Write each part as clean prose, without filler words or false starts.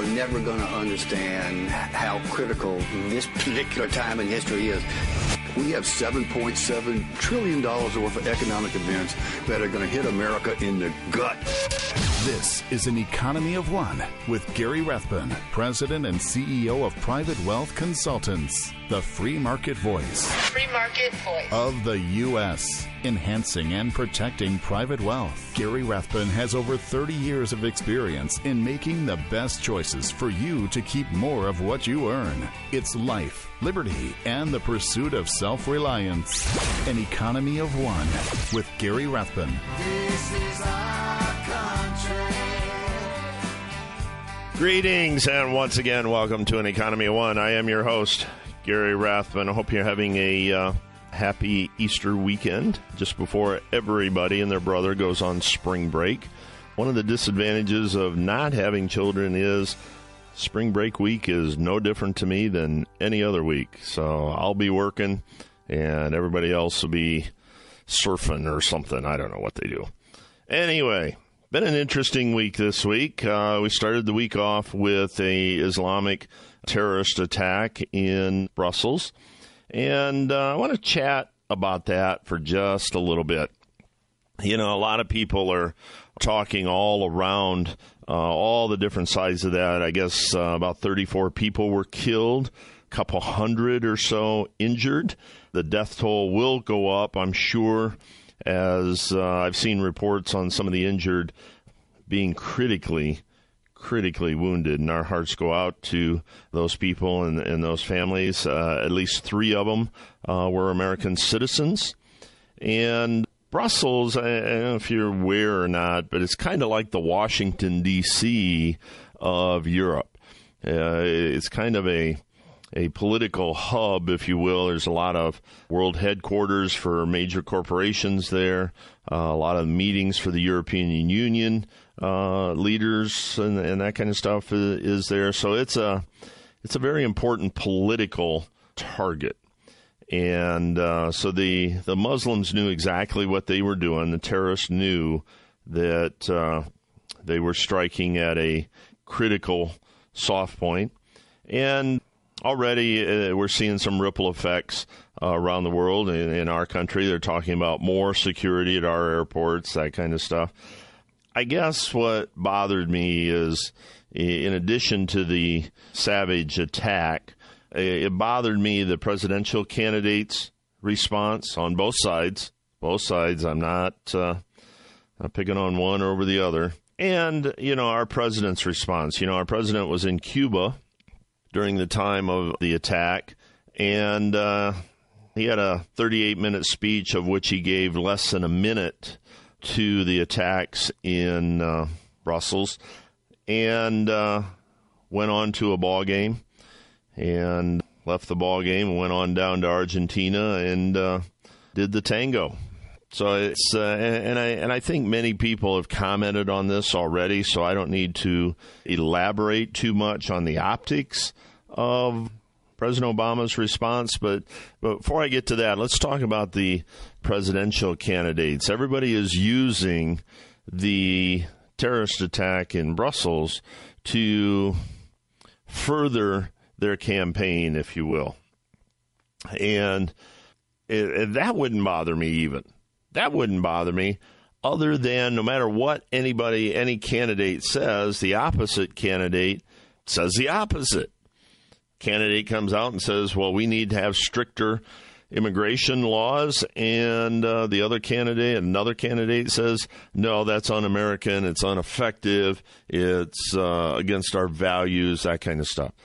never going to understand how critical this particular time in history is. We have $7.7 trillion worth of economic events that are going to hit America in the gut. This is An Economy of One with Gary Rathbun, President and CEO of Private Wealth Consultants, the free market voice. Free market voice. Of the U.S., enhancing and protecting private wealth. Gary Rathbun has over 30 years of experience in making the best choices for you to keep more of what you earn. It's life, liberty, and the pursuit of self-reliance. An Economy of One with Gary Rathbun. This is our country. Greetings, and once again, welcome to An Economy of One. I am your host, Gary Rathbun. I hope you're having a happy Easter weekend just before everybody and their brother goes on spring break. One of the disadvantages of not having children is spring break week is no different to me than any other week. So I'll be working and everybody else will be surfing or something. I don't know what they do. Anyway, been an interesting week this week. We started the week off with a Islamic terrorist attack in Brussels. And I want to chat about that for just a little bit. You know, a lot of people are talking all around all the different sides of that. I guess about 34 people were killed, a couple hundred or so injured. The death toll will go up, I'm sure, as I've seen reports on some of the injured being critically wounded, and our hearts go out to those people and those families. At least 3 of them were American citizens. And Brussels, I don't know if you're aware or not, but it's kind of like the Washington, D.C. of Europe. It's kind of a political hub, if you will. There's a lot of world headquarters for major corporations there, a lot of meetings for the European Union leaders and that kind of stuff is there. So it's a very important political target. And so the Muslims knew exactly what they were doing. The terrorists knew that they were striking at a critical soft point. And already we're seeing some ripple effects around the world. In our country, they're talking about more security at our airports, that kind of stuff. I guess what bothered me is, in addition to the savage attack, it bothered me the presidential candidates' response on both sides. Both sides. I'm not picking on one over the other. And, you know, our president's response. You know, our president was in Cuba during the time of the attack, and he had a 38-minute speech of which he gave less than a minute to the attacks in Brussels, and went on to a ball game and left the ball game and went on down to Argentina and did the tango. So it's and I think many people have commented on this already, so I don't need to elaborate too much on the optics of President Obama's response. But before I get to that, let's talk about the presidential candidates. Everybody is using the terrorist attack in Brussels to further their campaign, if you will. And that wouldn't bother me even. That wouldn't bother me, other than no matter what any candidate says, the opposite candidate says the opposite. Candidate comes out and says, well, we need to have stricter immigration laws, and another candidate says, no, that's un-American, it's ineffective, it's against our values, that kind of stuff.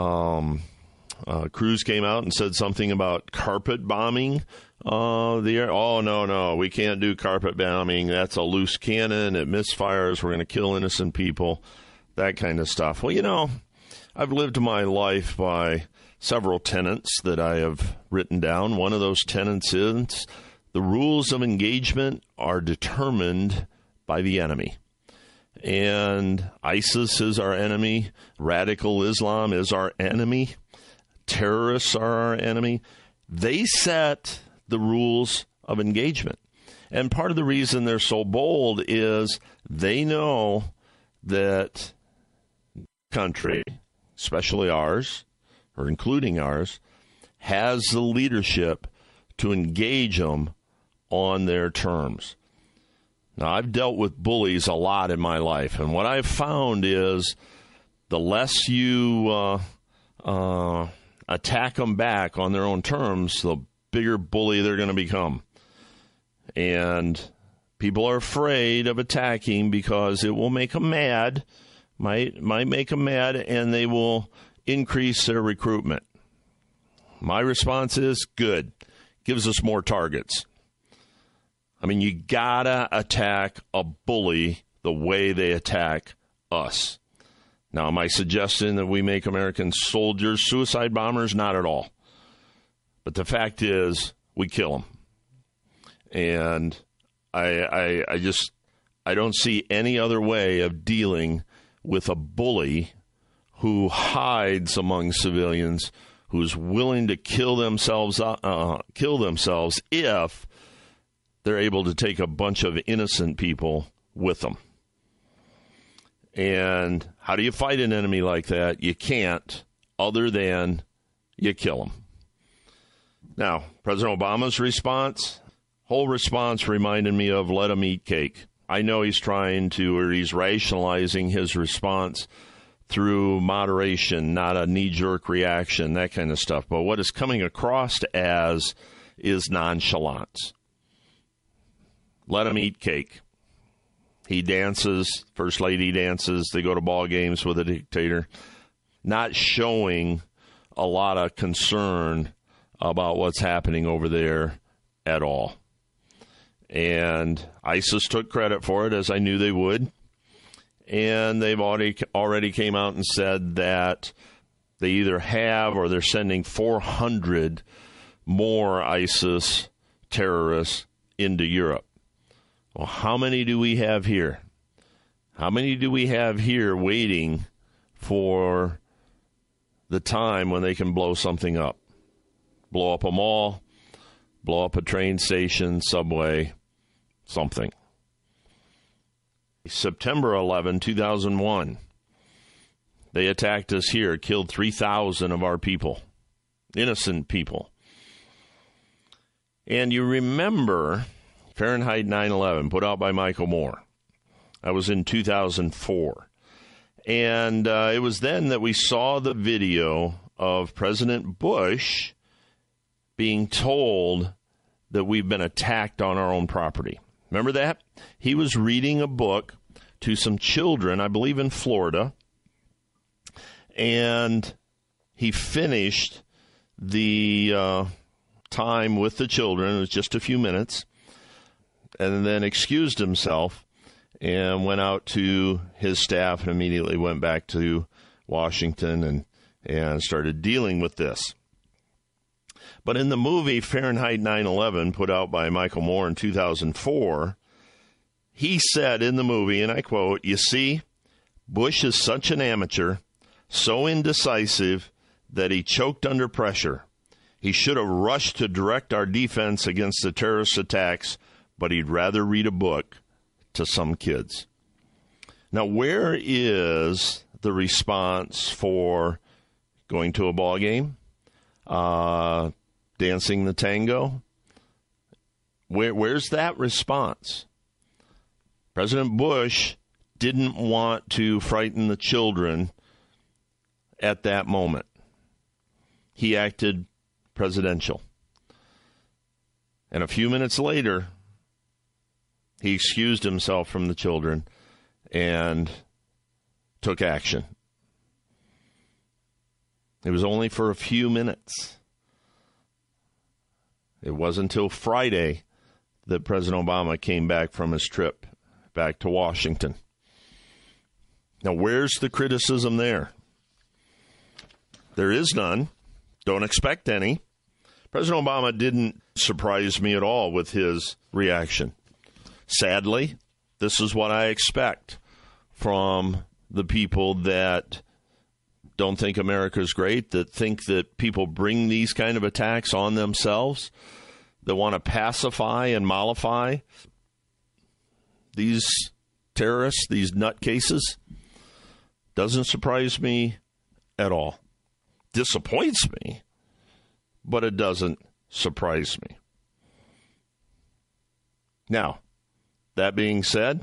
Cruz came out and said something about carpet bombing the air. Oh, no, we can't do carpet bombing. That's a loose cannon. It misfires. We're going to kill innocent people, that kind of stuff. Well, you know, I've lived my life by several tenets that I have written down. One of those tenets is the rules of engagement are determined by the enemy. And ISIS is our enemy. Radical Islam is our enemy. Terrorists are our enemy. They set the rules of engagement. And part of the reason they're so bold is they know that country, especially ours, or including ours, has the leadership to engage them on their terms. Now, I've dealt with bullies a lot in my life, and what I've found is the less you attack them back on their own terms, the bigger bully they're going to become. And people are afraid of attacking because it will make them mad, might make them mad, and they will increase their recruitment. My response is good. Gives us more targets. I mean, you gotta attack a bully the way they attack us. Now, am I suggesting that we make American soldiers suicide bombers? Not at all. But the fact is, we kill them. And I don't see any other way of dealing with a bully who hides among civilians, who's willing to kill themselves if they're able to take a bunch of innocent people with them. And how do you fight an enemy like that? You can't, other than you kill them. Now, President Obama's whole response reminded me of let him eat cake. I know he's he's rationalizing his response through moderation, not a knee-jerk reaction, that kind of stuff. But what is coming across as is nonchalance. Let him eat cake. He dances, First Lady dances, they go to ball games with a dictator, not showing a lot of concern about what's happening over there at all. And ISIS took credit for it, as I knew they would. And they've already came out and said that they either have or they're sending 400 more ISIS terrorists into Europe. Well, how many do we have here? How many do we have here waiting for the time when they can blow something up? Blow up a mall, blow up a train station, subway, something. September 11, 2001, they attacked us here, killed 3,000 of our people, innocent people. And you remember Fahrenheit 9/11, put out by Michael Moore. That was in 2004. And it was then that we saw the video of President Bush being told that we've been attacked on our own property. Remember that? He was reading a book to some children, I believe in Florida, and he finished the time with the children. It was just a few minutes, and then excused himself and went out to his staff and immediately went back to Washington and started dealing with this. But in the movie Fahrenheit 9/11, put out by Michael Moore in 2004, he said in the movie, and I quote, "You see, Bush is such an amateur, so indecisive that he choked under pressure. He should have rushed to direct our defense against the terrorist attacks, but he'd rather read a book to some kids." Now, where is the response for going to a ball game? Dancing the tango? Where's that response? President Bush didn't want to frighten the children at that moment. He acted presidential. And a few minutes later, he excused himself from the children and took action. It was only for a few minutes. It wasn't until Friday that President Obama came back from his trip back to Washington. Now, where's the criticism there? There is none. Don't expect any. President Obama didn't surprise me at all with his reaction. Sadly, this is what I expect from the people that don't think America's great, that think that people bring these kind of attacks on themselves, that want to pacify and mollify these terrorists, these nutcases. Doesn't surprise me at all. Disappoints me, but it doesn't surprise me. Now, that being said,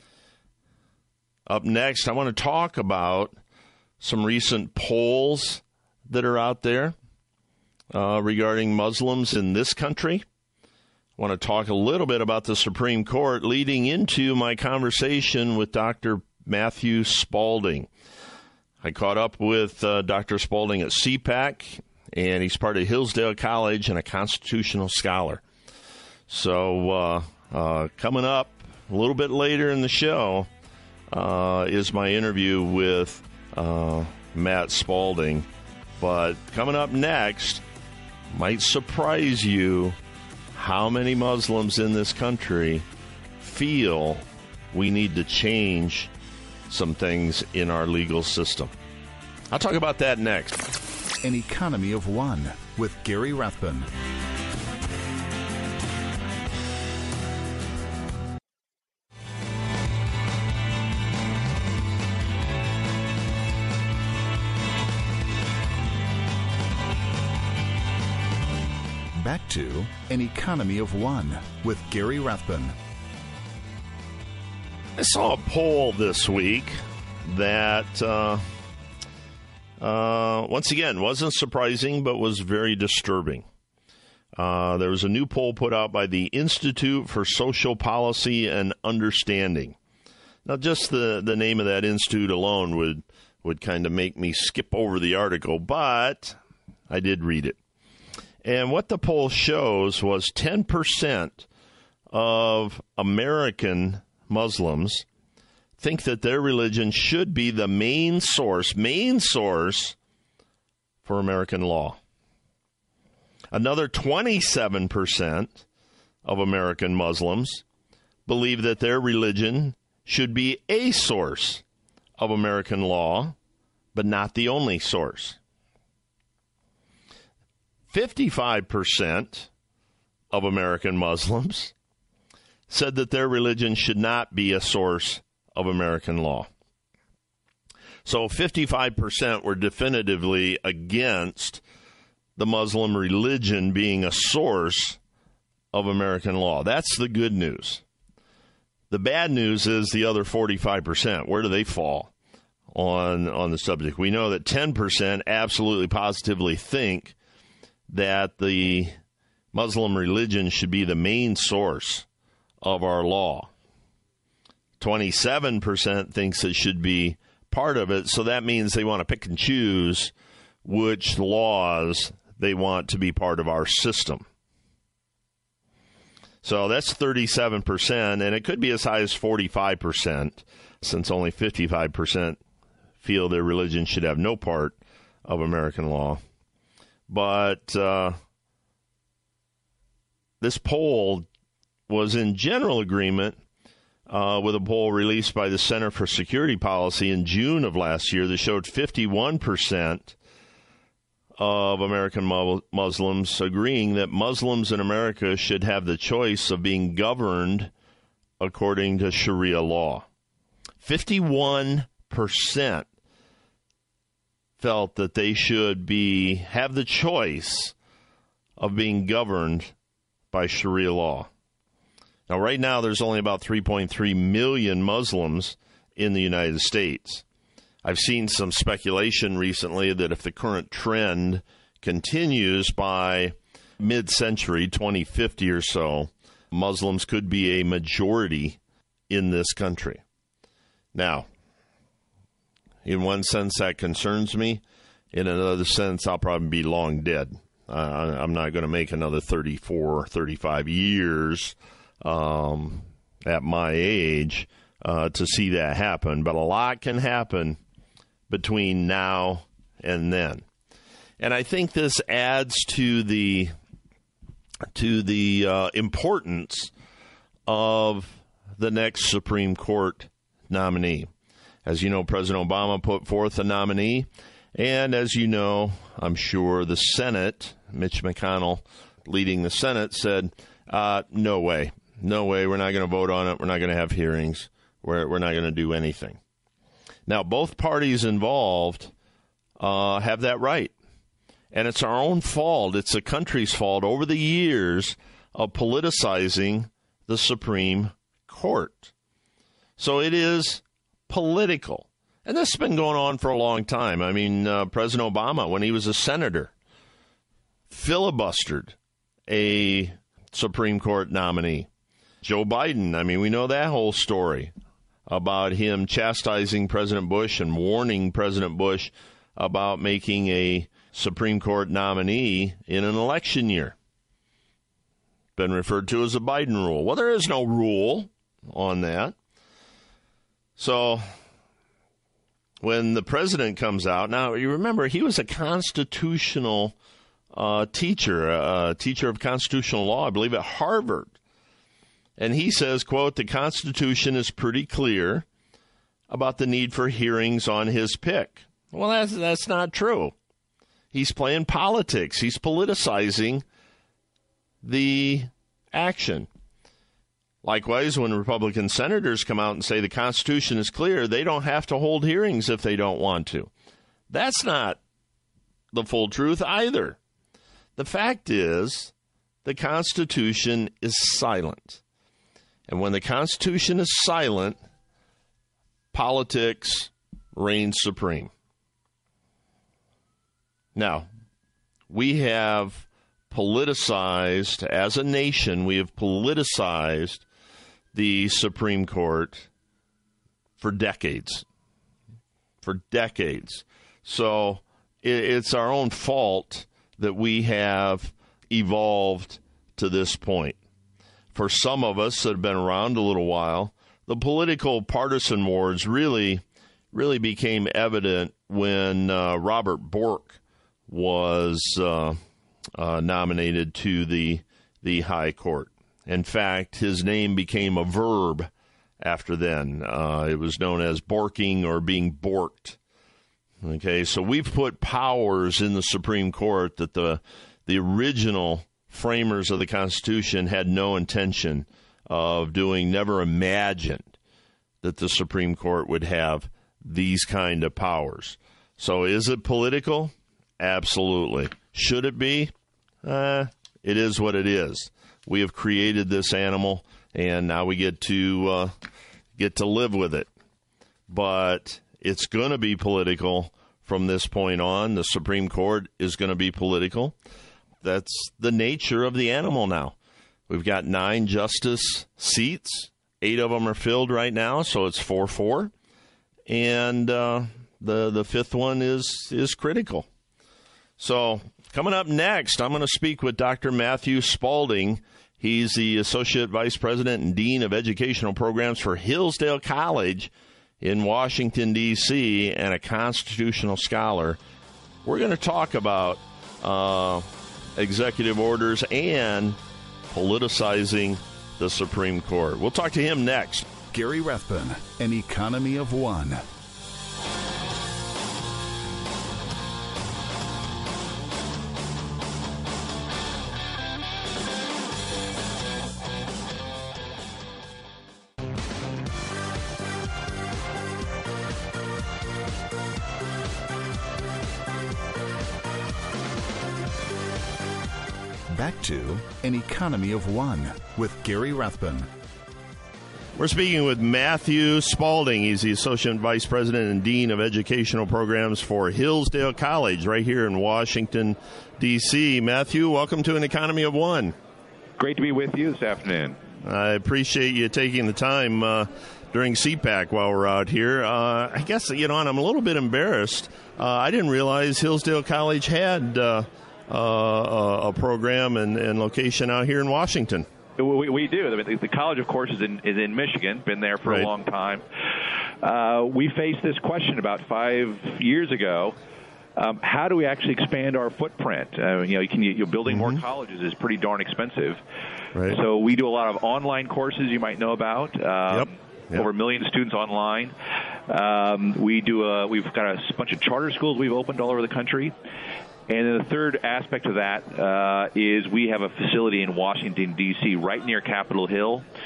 up next, I want to talk about some recent polls that are out there regarding Muslims in this country. I want to talk a little bit about the Supreme Court leading into my conversation with Dr. Matthew Spalding. I caught up with Dr. Spalding at CPAC, and he's part of Hillsdale College and a constitutional scholar. So coming up a little bit later in the show is my interview with Matt Spalding. But coming up next might surprise you how many Muslims in this country feel we need to change some things in our legal system. I'll talk about that next. An Economy of One with Gary Rathbun. Back to An Economy of One with Gary Rathbun. I saw a poll this week that, once again, wasn't surprising, but was very disturbing. There was a new poll put out by the Institute for Social Policy and Understanding. Now, just the name of that institute alone would kind of make me skip over the article, but I did read it. And what the poll shows was 10% of American Muslims think that their religion should be the main source for American law. Another 27% of American Muslims believe that their religion should be a source of American law, but not the only source. 55% of American Muslims said that their religion should not be a source of American law. So 55% were definitively against the Muslim religion being a source of American law. That's the good news. The bad news is the other 45%. Where do they fall on the subject? We know that 10% absolutely positively think that the Muslim religion should be the main source of our law. 27% thinks it should be part of it, so that means they want to pick and choose which laws they want to be part of our system. So that's 37%, and it could be as high as 45%, since only 55% feel their religion should have no part of American law. But this poll was in general agreement with a poll released by the Center for Security Policy in June of last year that showed 51% of American Muslims agreeing that Muslims in America should have the choice of being governed according to Sharia law. 51% felt that they should have the choice of being governed by Sharia law. Now, right now, there's only about 3.3 million Muslims in the United States. I've seen some speculation recently that if the current trend continues by mid-century, 2050 or so, Muslims could be a majority in this country. Now, in one sense, that concerns me. In another sense, I'll probably be long dead. I'm not going to make another 34, 35 years at my age to see that happen. But a lot can happen between now and then. And I think this adds to the importance of the next Supreme Court nominee. As you know, President Obama put forth a nominee. And as you know, I'm sure the Senate, Mitch McConnell leading the Senate, said, no way. No way. We're not going to vote on it. We're not going to have hearings. We're not going to do anything. Now, both parties involved have that right. And it's our own fault. It's the country's fault over the years of politicizing the Supreme Court. So it is political. And this has been going on for a long time. I mean, President Obama, when he was a senator, filibustered a Supreme Court nominee. Joe Biden, I mean, we know that whole story about him chastising President Bush and warning President Bush about making a Supreme Court nominee in an election year. Been referred to as a Biden rule. Well, there is no rule on that. So when the president comes out, now you remember he was a constitutional teacher, a teacher of constitutional law, I believe at Harvard. And he says, quote, the Constitution is pretty clear about the need for hearings on his pick. Well, that's not true. He's playing politics. He's politicizing the action. Likewise, when Republican senators come out and say the Constitution is clear, they don't have to hold hearings if they don't want to. That's not the full truth either. The fact is, the Constitution is silent. And when the Constitution is silent, politics reigns supreme. Now, we have politicized, as a nation, we have politicized the Supreme Court for decades. For decades. So it's our own fault that we have evolved to this point. For some of us that have been around a little while, the political partisan wars really became evident when Robert Bork was nominated to the High Court. In fact, his name became a verb after then. It was known as borking or being borked. Okay, so we've put powers in the Supreme Court that the original framers of the Constitution had no intention of doing, never imagined that the Supreme Court would have these kind of powers. So is it political? Absolutely. Should it be? It is what it is. We have created this animal, and now we get to live with it. But it's going to be political from this point on. The Supreme Court is going to be political. That's the nature of the animal now. We've got 9 justice seats. 8 of them are filled right now, so it's 4-4. And the fifth one is critical. So coming up next, I'm going to speak with Dr. Matthew Spalding. He's the Associate Vice President and Dean of Educational Programs for Hillsdale College in Washington, D.C., and a constitutional scholar. We're going to talk about executive orders and politicizing the Supreme Court. We'll talk to him next. Gary Rathbun, An Economy of One. Back to An Economy of One with Gary Rathbun. We're speaking with Matthew Spalding. He's the Associate Vice President and Dean of Educational Programs for Hillsdale College right here in Washington, D.C. Matthew, welcome to An Economy of One. Great to be with you this afternoon. I appreciate you taking the time during CPAC while we're out here. I guess, and I'm a little bit embarrassed. I didn't realize Hillsdale College had a program and location out here in Washington. We do. The college, of course, is in Michigan. Been there for a long time. We faced this question about 5 years ago. How do we actually expand our footprint? Building more colleges is pretty darn expensive. Right. So we do a lot of online courses you might know about. Yep. Over 1 million students online. We've got a bunch of charter schools we've opened all over the country. And then the third aspect of that is we have a facility in Washington, D.C., right near Capitol Hill,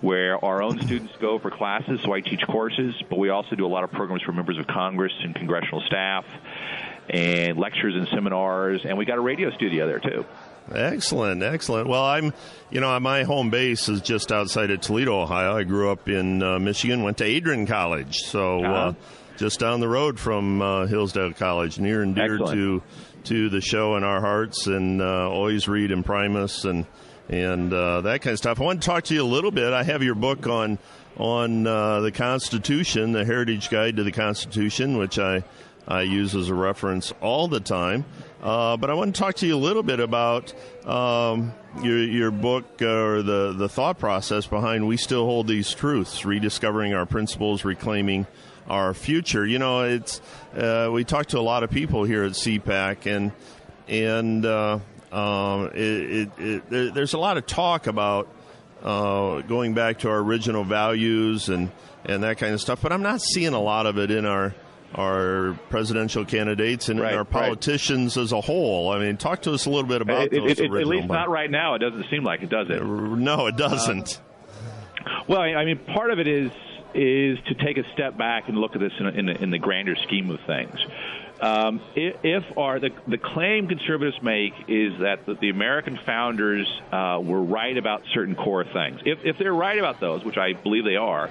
where our own students go for classes, so I teach courses, but we also do a lot of programs for members of Congress and congressional staff, and lectures and seminars, and we got a radio studio there too. Excellent. Well, my home base is just outside of Toledo, Ohio. I grew up in Michigan, went to Adrian College, so just down the road from Hillsdale College, near and dear to the show in our hearts, and always read Imprimis and that kind of stuff. I want to talk to you a little bit. I have your book on the Constitution, the Heritage Guide to the Constitution, which I use as a reference all the time. But I want to talk to you a little bit about your book, or the thought process behind We Still Hold These Truths, Rediscovering Our Principles, Reclaiming Our Future. It's we talk to a lot of people here at CPAC, and there's a lot of talk about going back to our original values and that kind of stuff, but I'm not seeing a lot of it in our presidential candidates and in our politicians as a whole. I mean, talk to us a little bit about those original. At least not right now. It doesn't seem like it, does it? No, it doesn't. Well, I mean, part of it is to take a step back and look at this in the grander scheme of things. The claim conservatives make is that the American founders were right about certain core things. If they're right about those, which I believe they are,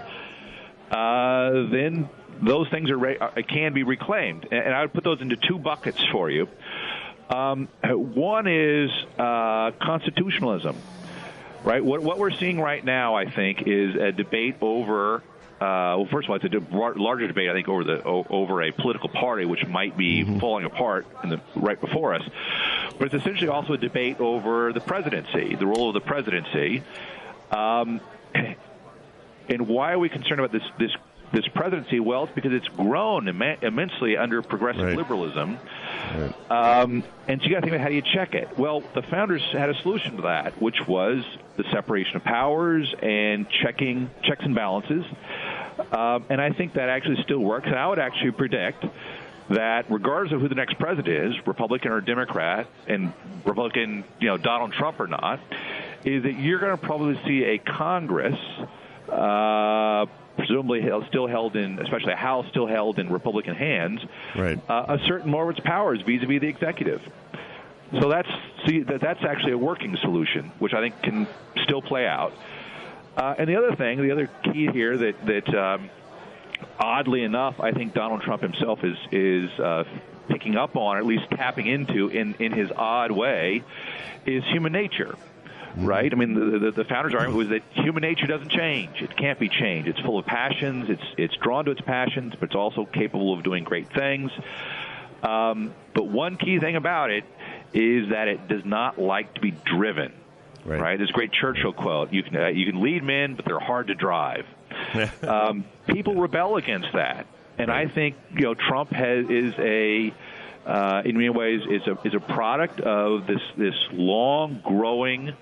then those things can be reclaimed. And I would put those into two buckets for you. One is constitutionalism, right? What we're seeing right now, I think, is a debate over first of all, it's a larger debate, I think, over a political party which might be falling apart right before us. But it's essentially also a debate over the presidency, the role of the presidency. And why are we concerned about this presidency? Well, it's because it's grown immensely under progressive liberalism. Right. And so you got to think about how do you check it. Well, the founders had a solution to that, which was the separation of powers and checks and balances. And I think that actually still works. And I would actually predict that regardless of who the next president is, Republican or Democrat, and Republican, Donald Trump or not, is that you're going to probably see a Congress, presumably still held in, especially a House still held in Republican hands, assert more of its powers vis-a-vis the executive. So that's actually a working solution, which I think can still play out. And the other key here that oddly enough, I think Donald Trump himself is picking up on, or at least tapping into in his odd way, is human nature. Right? I mean, the founders' argument was that human nature doesn't change. It can't be changed. It's full of passions. It's drawn to its passions, but it's also capable of doing great things. But one key thing about it is that it does not like to be driven. Right? This great Churchill quote: "You can lead men, but they're hard to drive." People rebel against that, and I think Trump is in many ways is a product of this long growing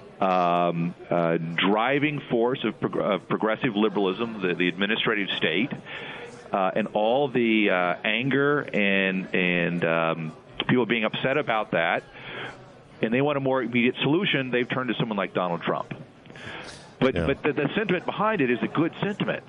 driving force of progressive liberalism, the administrative state, and all the anger and people being upset about that, and they want a more immediate solution. They've turned to someone like Donald Trump. But the sentiment behind it is a good sentiment.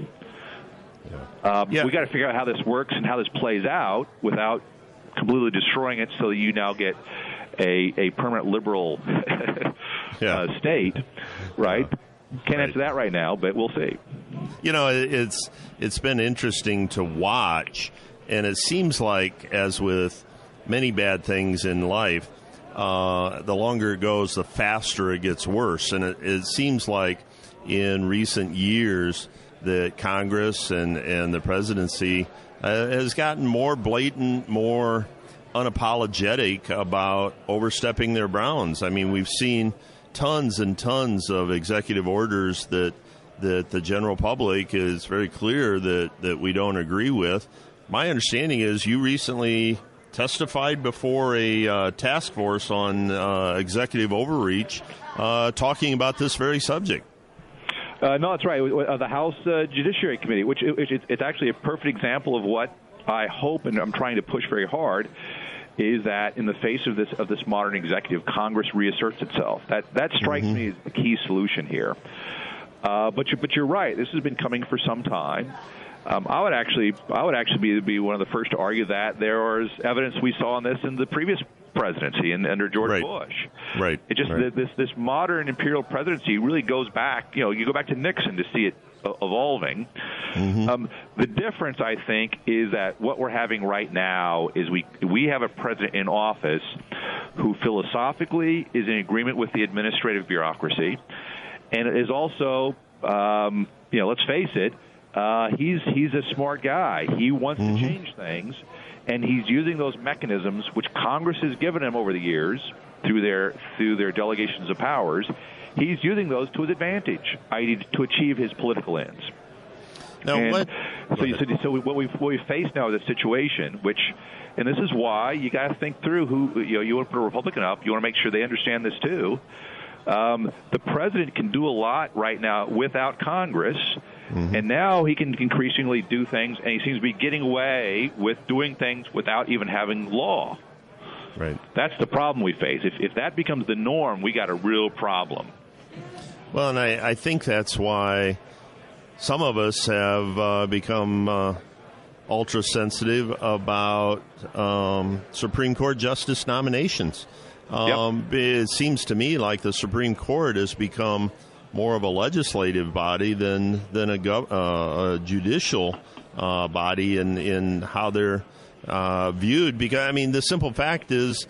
We got to figure out how this works and how this plays out without completely destroying it, so that you now get a permanent liberal state, right? Can't answer that right now, but we'll see. It's been interesting to watch, and it seems like, as with many bad things in life, the longer it goes, the faster it gets worse. And it seems like in recent years that Congress and the presidency has gotten more blatant, more unapologetic about overstepping their bounds. I mean, we've seen tons and tons of executive orders that the general public is very clear that we don't agree with. My understanding is you recently testified before a task force on executive overreach, talking about this very subject. No, that's right. The House Judiciary Committee, which it's actually a perfect example of what I hope, and I'm trying to push very hard, is that in the face of this modern executive, Congress reasserts itself. That strikes me as the key solution here. But you're right. This has been coming for some time. I would actually be one of the first to argue that there was evidence we saw on this in the previous presidency and under George Bush. Right. It just this modern imperial presidency really goes back. You go back to Nixon to see it evolving. Mm-hmm. The difference, I think, is that what we're having right now is we have a president in office who philosophically is in agreement with the administrative bureaucracy, and is also, let's face it, he's a smart guy. He wants to change things, and he's using those mechanisms which Congress has given him over the years through their delegations of powers. He's using those to his advantage, i.e., to achieve his political ends. Now, So what we face now is a situation which, and this is why you got to think through who you want to put a Republican up. You want to make sure they understand this too. The president can do a lot right now without Congress, and now he can increasingly do things, and he seems to be getting away with doing things without even having law. Right. That's the problem we face. If that becomes the norm, we got a real problem. Well, and I think that's why some of us have become ultra sensitive about Supreme Court justice nominations. It seems to me like the Supreme Court has become more of a legislative body than a judicial body in how they're viewed. Because, I mean, the simple fact is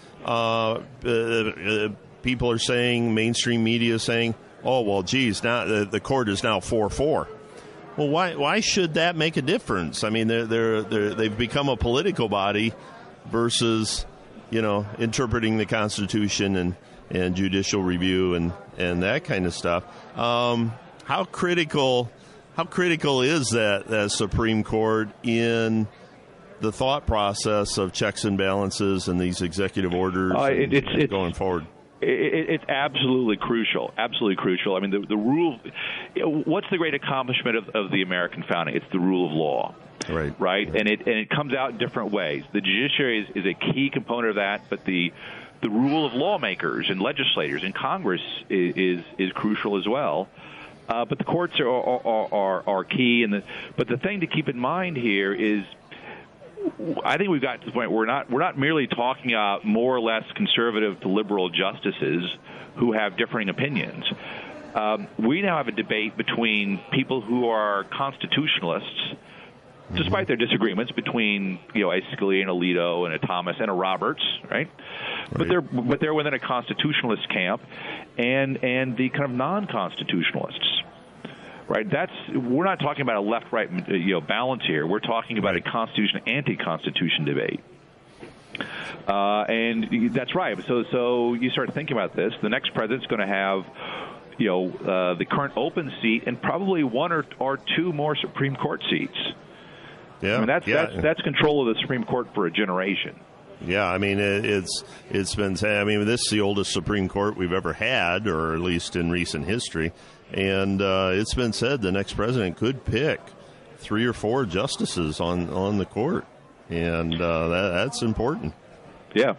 people are saying, mainstream media is saying, oh, well, geez, now the court is now 4-4. Well, why should that make a difference? I mean, they've become a political body versus, interpreting the Constitution and judicial review and that kind of stuff. How critical is that Supreme Court in the thought process of checks and balances and these executive orders it's going forward? It's absolutely crucial. Absolutely crucial. I mean, the rule. What's the great accomplishment of the American founding? It's the rule of law. Right. And it comes out in different ways. The judiciary is a key component of that, but the rule of lawmakers and legislators and Congress is crucial as well. But the courts are key. But the thing to keep in mind here is, I think we've got to the point where we're not merely talking about more or less conservative to liberal justices who have differing opinions. We now have a debate between people who are constitutionalists, despite their disagreements between a Scalia and a Alito and a Thomas and a Roberts, right? But they're within a constitutionalist camp, and the kind of non-constitutionalists. Right, we're not talking about a left-right balance here. We're talking about a constitution anti-constitution debate, and that's right. So you start thinking about this. The next president's going to have, the current open seat and probably one or two more Supreme Court seats. Yeah, I mean, that's control of the Supreme Court for a generation. Yeah, I mean, it's been said. I mean, this is the oldest Supreme Court we've ever had, or at least in recent history. And it's been said the next president could pick 3 or 4 justices on the court, and that's important. Yeah.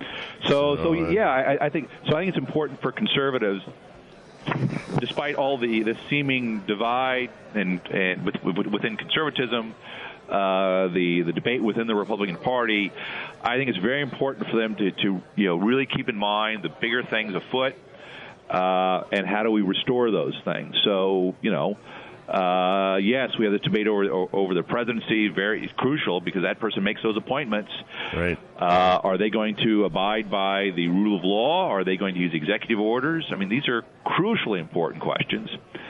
I think it's important for conservatives, despite all the seeming divide and within conservatism, the debate within the Republican Party. I think it's very important for them to really keep in mind the bigger things afoot. And how do we restore those things? So, yes, we have this debate over the presidency. Very crucial because that person makes those appointments. Right. Are they going to abide by the rule of law? Are they going to use executive orders? I mean, these are crucially important questions.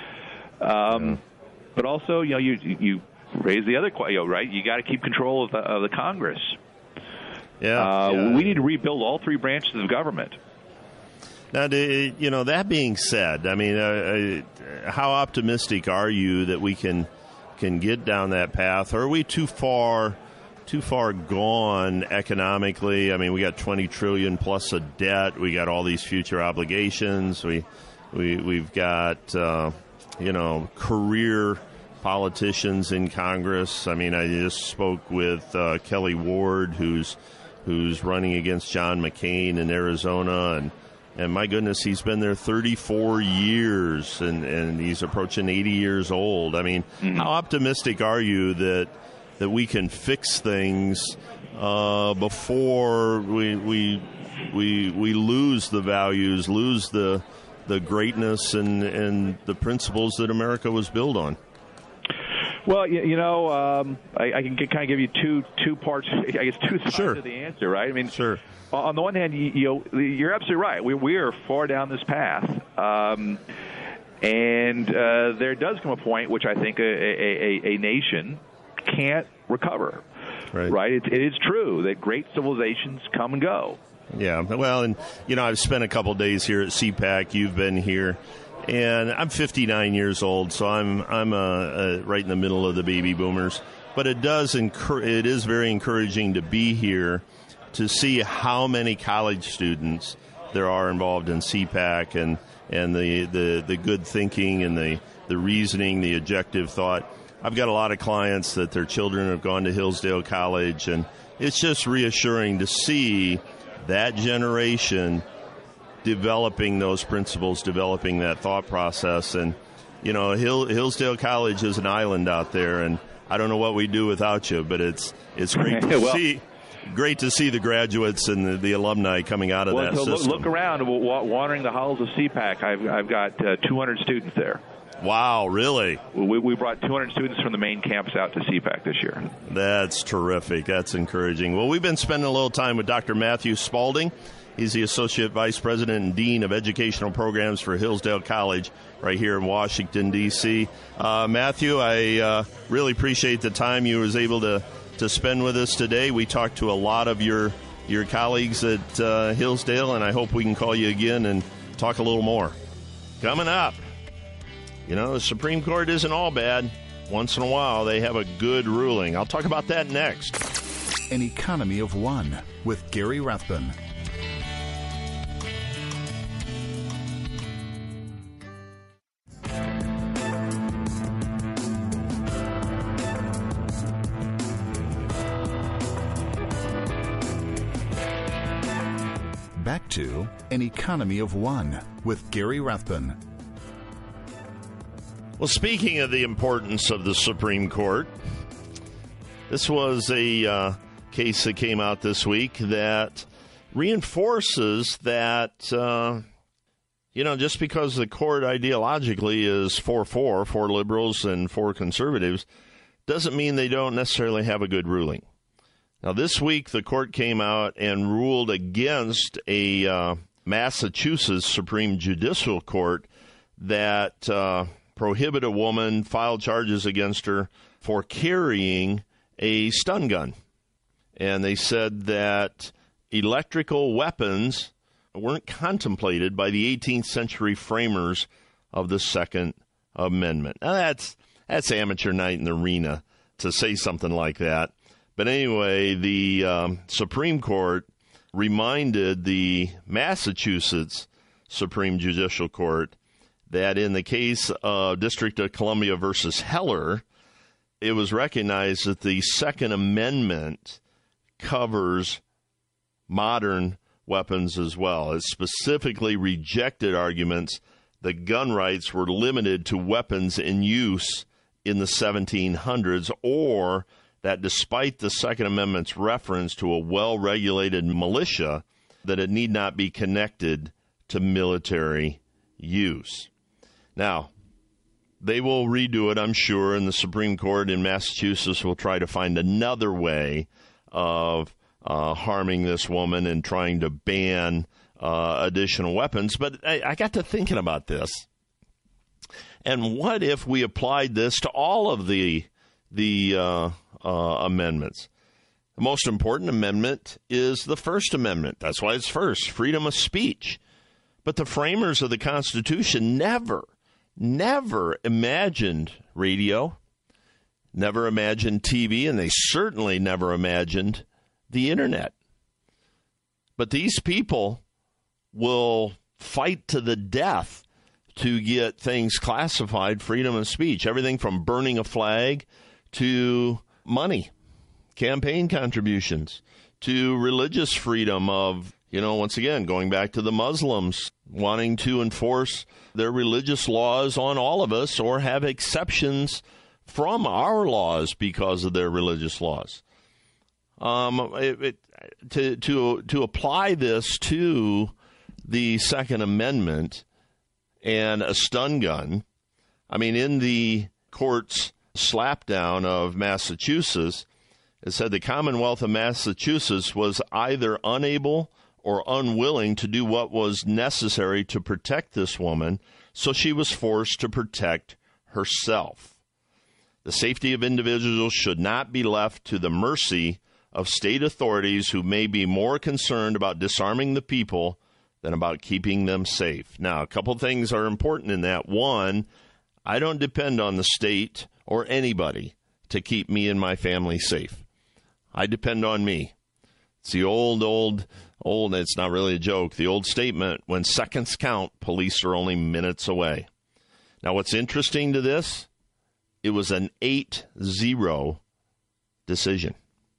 But also, you raise the other question, right? You got to keep control of the Congress. We need to rebuild all 3 branches of government. Now, that being said, I mean, how optimistic are you that we can get down that path? Or are we too far gone economically? I mean, we got $20 trillion plus of debt. We got all these future obligations. We've got career politicians in Congress. I mean, I just spoke with Kelly Ward, who's running against John McCain in Arizona, and And my goodness, he's been there 34 years, and he's approaching 80 years old. I mean, how optimistic are you that we can fix things before we lose the values, lose the greatness and the principles that America was built on? Well, I can kind of give you two parts, I guess two sides of the answer, right? I mean, sure. On the one hand, you're absolutely right. We are far down this path, and there does come a point which I think a nation can't recover. Right? It is true that great civilizations come and go. Yeah. Well, and I've spent a couple days here at CPAC. You've been here, and I'm 59 years old, so I'm right in the middle of the baby boomers. But it is very encouraging to be here, to see how many college students there are involved in CPAC and the good thinking and the reasoning, the objective thought. I've got a lot of clients that their children have gone to Hillsdale College, and it's just reassuring to see that generation developing those principles, developing that thought process. And, Hillsdale College is an island out there, and I don't know what we'd do without you, but it's great to see. Great to see the graduates and the alumni coming out of that system. Look around, wandering the halls of CPAC. I've got 200 students there. Wow, really? We brought 200 students from the main campus out to CPAC this year. That's terrific. That's encouraging. Well, we've been spending a little time with Dr. Matthew Spalding. He's the Associate Vice President and Dean of Educational Programs for Hillsdale College right here in Washington, D.C. Matthew, I really appreciate the time you was able to spend with us today. We talked to a lot of your colleagues at Hillsdale, and I hope we can call you again and talk a little more. Coming up, the Supreme Court isn't all bad. Once in a while, they have a good ruling. I'll talk about that next. An Economy of One with Gary Rathbun. Back to An Economy of One with Gary Rathbun. Well, speaking of the importance of the Supreme Court, this was a case that came out this week that reinforces that, just because the court ideologically is 4-4 for liberals and for conservatives, doesn't mean they don't necessarily have a good ruling. Now, this week, the court came out and ruled against a Massachusetts Supreme Judicial Court that prohibit a woman, filed charges against her for carrying a stun gun. And they said that electrical weapons weren't contemplated by the 18th century framers of the Second Amendment. Now, that's amateur night in the arena to say something like that. But anyway, the Supreme Court reminded the Massachusetts Supreme Judicial Court that in the case of District of Columbia versus Heller, it was recognized that the Second Amendment covers modern weapons as well. It specifically rejected arguments that gun rights were limited to weapons in use in the 1700s, or that despite the Second Amendment's reference to a well-regulated militia, that it need not be connected to military use. Now, they will redo it, I'm sure, and the Supreme Court in Massachusetts will try to find another way of harming this woman and trying to ban additional weapons. But I got to thinking about this. And what if we applied this to all of the amendments? The most important amendment is the First Amendment. That's why it's first, freedom of speech. But the framers of the Constitution never imagined radio, never imagined TV, and they certainly never imagined the Internet. But these people will fight to the death to get things classified freedom of speech, everything from burning a flag to money, campaign contributions, to religious freedom of, once again, going back to the Muslims wanting to enforce their religious laws on all of us or have exceptions from our laws because of their religious laws. To apply this to the Second Amendment and a stun gun, I mean, in the court's slapdown of Massachusetts, it said the Commonwealth of Massachusetts was either unable or unwilling to do what was necessary to protect this woman, so she was forced to protect herself. The safety of individuals should not be left to the mercy of state authorities who may be more concerned about disarming the people than about keeping them safe. Now, a couple things are important in that. One, I don't depend on the state or anybody to keep me and my family safe. I depend on me. It's the old, it's not really a joke, the old statement, when seconds count, police are only minutes away. Now, what's interesting to this, it was an 8-0 decision.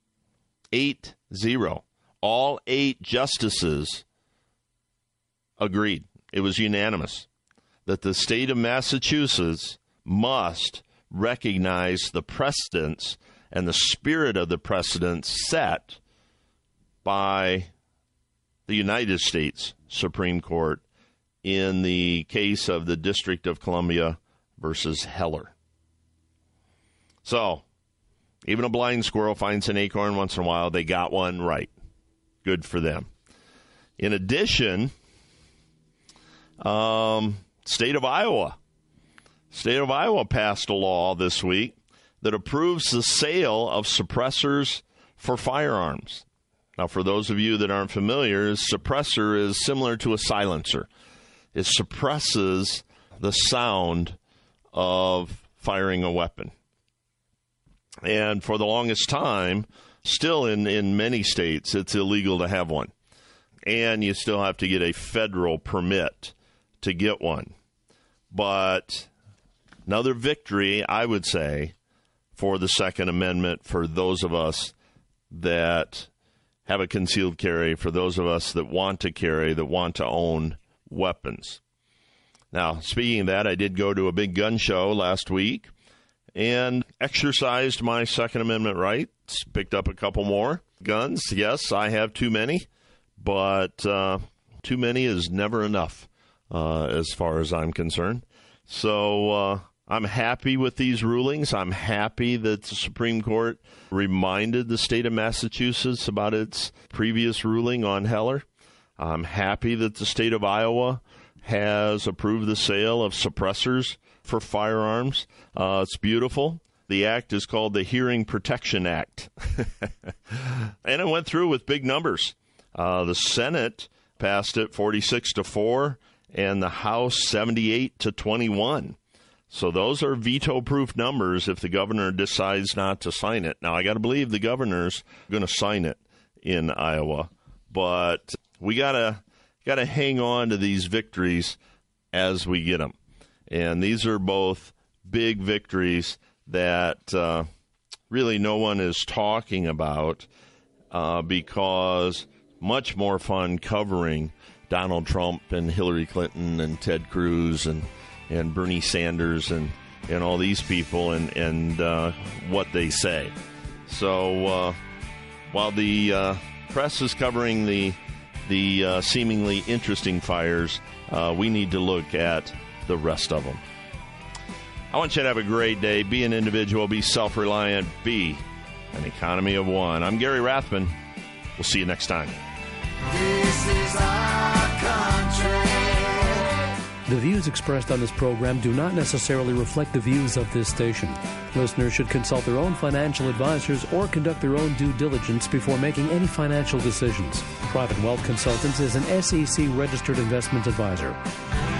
8-0. All 8 justices agreed. It was unanimous that the state of Massachusetts must recognize the precedents and the spirit of the precedents set by the United States Supreme Court in the case of the District of Columbia versus Heller. So, even a blind squirrel finds an acorn once in a while. They got one right. Good for them. In addition, State of Iowa passed a law this week that approves the sale of suppressors for firearms. Now, for those of you that aren't familiar, a suppressor is similar to a silencer. It suppresses the sound of firing a weapon. And for the longest time, still in many states, it's illegal to have one. And you still have to get a federal permit to get one. But another victory, I would say, for the Second Amendment for those of us that have a concealed carry, for those of us that want to carry, that want to own weapons. Now, speaking of that, I did go to a big gun show last week and exercised my Second Amendment rights, picked up a couple more guns. Yes, I have too many, but too many is never enough as far as I'm concerned. So I'm happy with these rulings. I'm happy that the Supreme Court reminded the state of Massachusetts about its previous ruling on Heller. I'm happy that the state of Iowa has approved the sale of suppressors for firearms. It's beautiful. The act is called the Hearing Protection Act. And it went through with big numbers. The Senate passed it 46-4 and the House 78-21. So those are veto-proof numbers if the governor decides not to sign it. Now, I got to believe the governor's going to sign it in Iowa, but we got to hang on to these victories as we get them. And these are both big victories that really no one is talking about because much more fun covering Donald Trump and Hillary Clinton and Ted Cruz and Bernie Sanders and all these people and what they say. So while the press is covering the seemingly interesting fires, we need to look at the rest of them. I want you to have a great day. Be an individual. Be self-reliant. Be an economy of one. I'm Gary Rathbun. We'll see you next time. This is our country. The views expressed on this program do not necessarily reflect the views of this station. Listeners should consult their own financial advisors or conduct their own due diligence before making any financial decisions. Private Wealth Consultants is an SEC-registered investment advisor.